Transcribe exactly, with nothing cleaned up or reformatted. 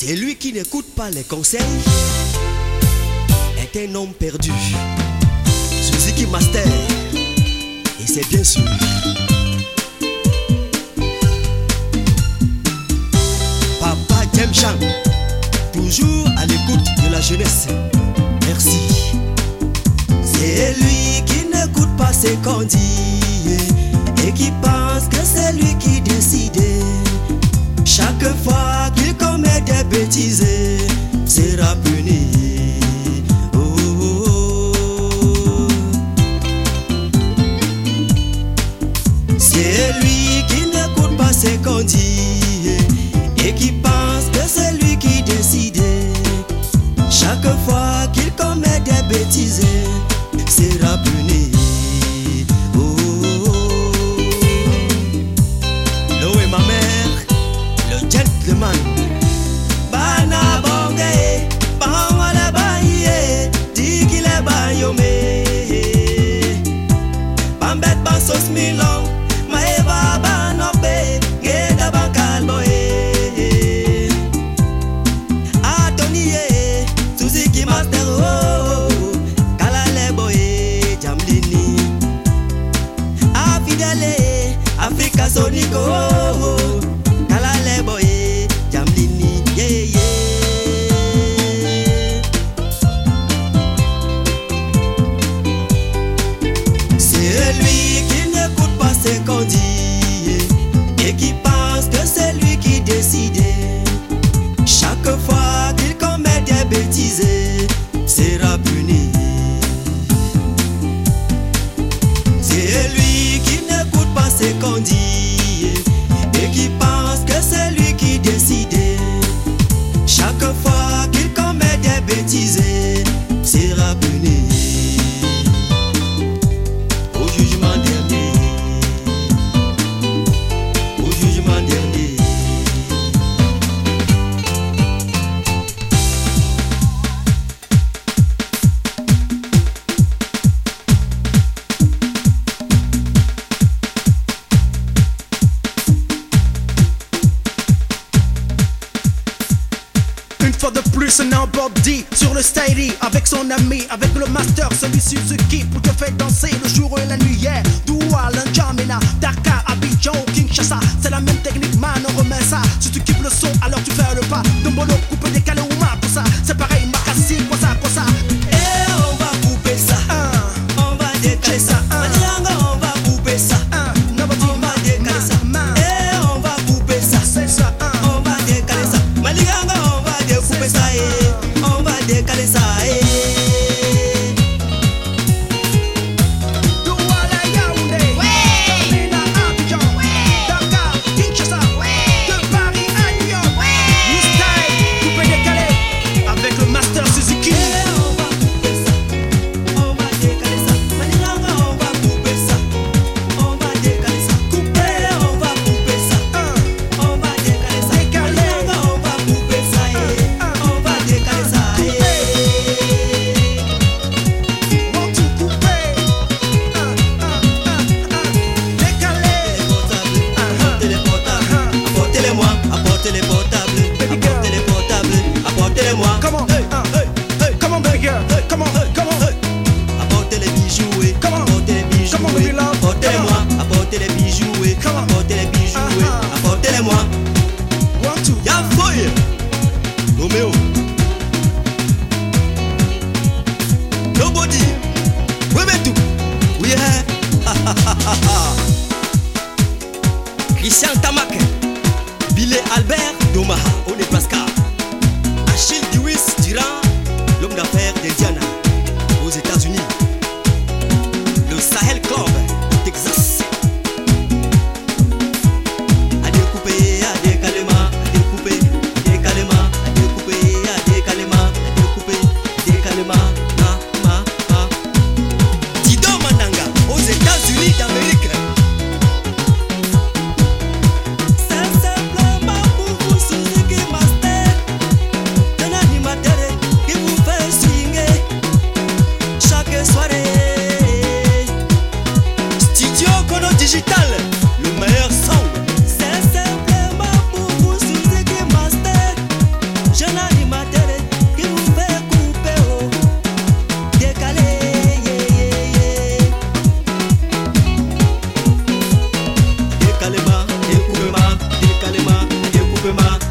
Celui qui n'écoute pas les conseils est un homme perdu. Suzuki Master, et c'est bien sûr. Papa James Chang, toujours à l'écoute de la jeunesse. Merci. C'est lui qui n'écoute pas ce qu'on dit et qui pense que c'est lui qui décide. Chaque fois qu'il commet des bêtises, sera puni. Oh, oh, oh. C'est lui qui n'écoute pas ce qu'on dit et qui pense que c'est lui qui décide. Chaque fois qu'il commet des bêtises, sera puni. Oh, oh, oh. L'eau est ma mère, le gentleman. Bana bonge, bangwale baye, digile bayome. Bambet bansos milong, maeva banope, geda bankalboe. Atoniye, Suzuki Master, oh, kalale boye, jamlini. Afidele, Africa Sonico, oh, kalale boye, jamlini, yeah, yeah. C'est lui qui n'écoute pas ce qu'on dit et qui pense que c'est lui qui décide. Chaque fois qu'il commet des bêtises, sera puni. C'est lui qui n'écoute pas ce qu'on dit et qui pense que c'est lui qui décide. Chaque fois qu'il commet des bêtises, sera puni. Au jugement dernier, au jugement dernier. Une fois de plus, un Bob D sur le style avec son ami, avec le master, celui Suzuki pour te faire danser le jour et la nuit. Yeah. Douala, N'Djamena, Dakar, Abidjan, Kinshasa, c'est la même technique, man, on remet ça. Si tu kiffes le son, alors tu fais le pas. Dombolo, coupe, décalé ou ma pour ça. C'est pareil, Makassi, quoi ça, quoi ça. Et on va couper ça, Uh, on va décaler ça. Uh. Manianga, on va couper ça, uh, nobody, on va décaler ça. ma, Et on va couper ça, c'est ça, uh. on va décaler ça. Manianga, on va découper ça, eh. On va décaler ça, eh. Douala, Yaoundé, N'Djamena, Abidjan, Dakar, Kinshasa, de Paris à New York. New style, coupé décalé, avec le master Suzuki. Et on va couper ça, on va décaler ça. Manianga, on va couper ça, on va décaler ça. Couper, on va couper ça, Uh, on va décaler ça. Décaler. Manianga, on va couper ça, eh. On va décaler ça, eh. want to couper, uh, uh, uh, uh, décalé. Apportez les portables, apportez-les-moi, apportez les portables, apportez les portables, apportez-les-moi. Come on, Hey, uh, hey, hey. come on, baby girl, come on, come on. Apportez les bijoux, eh. Come on. Apportez les bijoux, Come on, eh. baby love. Apportez-les-moi, apportez les bijoux, eh. Come on. Apportez les bijoux, eh. Uh-huh. Apportez-les-moi. One, two. Y'a fouille, Roméo. Nobody, oui mais tout, oui hein. Christian Tamak, Billy Albert d'Omaha, au Nebraska. Achille Dewis Durand, l'homme d'affaires d'Indiana, aux États-Unis. Le Sahel Club, au Texas. À découper, à décalement, à découper, à décalement, à découper, à décalement, à découper, à décalement, ma, ma, ma. Dido Mananga, aux États-Unis d'Amérique. C'est simplement pour vous, Suzuki Master, un animateur qui vous fait swinguer chaque soirée. Yekupema, Dilkalema, Yekupema.